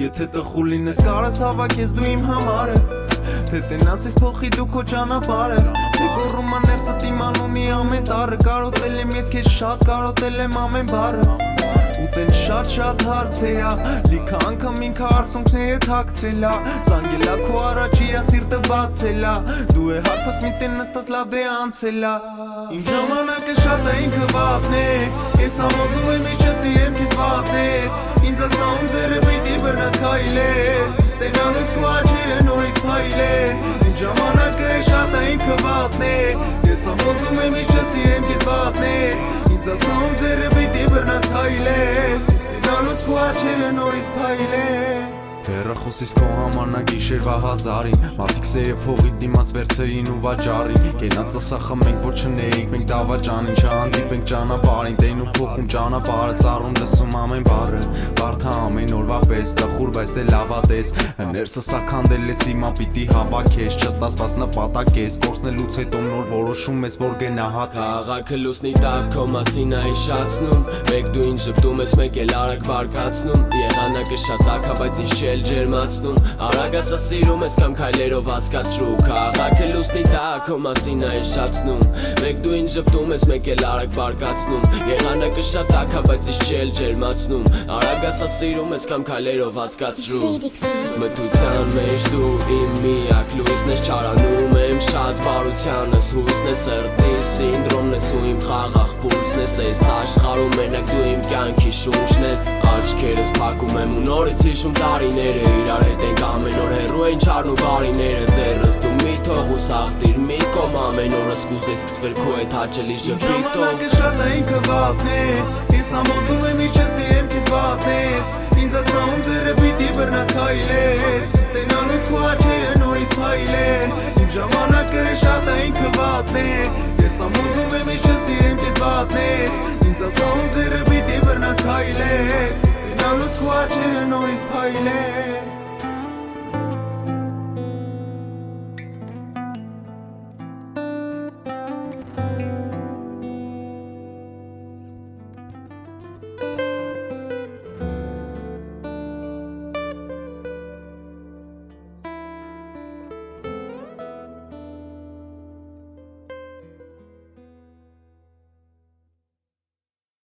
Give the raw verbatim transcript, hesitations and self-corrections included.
Եթե տխուր լինես կարաս հավաքես դու իմ համարը Թե տենաս ես փոխի դու քո ճանապարհը Թե գոռում աներսդ իմանունի ամեն տարը Կարոտել եմ ես քեզ շատ կարոտել եմ ամեն բառը Ուտեն շատ շատ հարցերա Լիքը անգամ ինքը արցունքները թաքցրելա Զանգելա քո առաջիրա սիրտը բացելա Դու է հարփս մի տեն նստած լավ դե անցելա Իմ ժամանակը շատ է ինքը վատն է Ես ամոզում եմ իչը սիրեմ քեզ վատնես Ինձ ասաում ձերը պիտի բռնած քայլես Ստենալուս քո աչերը նորից փայլեն Իմ ժամանակը շատ է ինքը վատն է Ես ամոզում եմ իչը սիրեմ քեզ վատնես Ինձ ասաում ձերը պիտի բռնած քայլես Ստենալուս քո աչերը նորից փայլեն Հեռախոսիս քո համար նա գիշերվա հազարին Մարդիկ սերը փողի դիմաց վերցրին ու վաճառին Կենաց ասախը մենք որ չնեինք մենք դավաճանին Չհանդիպենք ճանապարհին տեին ու փոխում ճանապարհը Սառում լսում ամեն բառը Բարդա ամեն օրվա պես տխուր բայց դե լավատես Ներսը սաքանդել ես հիմա պիտի հավաքես Չստացված նպատակ ես Կորցնելուց հետո նոր որոշում ես որ գնահատ Քաղաքը լուսնի տակ քո մասին է հիշացնում Մեկ դու ինձ ժպտում ես մեկ էլ արագ բարկացնում Եղանակը շատ տաք է բայց ինձ չէ ջերմացնում Արագ ասա սիրում ես կամ քայլերով հասկացրու Քաղաքը լուսնի տակ քո մասին է հիշացնում Մեկ դու ինձ ժպտում ես մեկ էլ արագ բարկացնում Եղանակը շատ տաք է բայց ինձ չէ ջերմացնում Արագ ասա սիրում ես կամ քայլերով հասկացրու Մթության մեջ դու իմ միակ լույսն ես Չարանում եմ շատ բարությանս հույսն ես Սրտի սինդրոմն ես ու իմ խաղաղ պուլսն ես Այս աշխարհում մենակ դու իմ կյանքի շունչն ես Աչքերս փակում եմ ու նորից հիշում տարիները Իրար հետ ենք ամեն օր հեռու են չարն ու բարիները Ձեռս դու մի թող ու սաղտիր մի կողմ Ամեն օրս կուզես սկսվեր քո հետ հաճելի ժպիտով Ժամանակը շատ է ինքը վատն է Ես ամոզում եմ իչը սիրեմ քեզ վատնես Ինձ ասաում ձերը պիտի բռնած քայլես Ստենալուս քո աչերը նորից փայլեն Իմ ժամանակը շատ է ինքը վատն է Ես ամոզում եմ իչը սիրեմ քեզ վատնես Ինձ ասաում ձերը պիտի բռնած քայլես Ստենալուս քո աչերը նորից փայլեն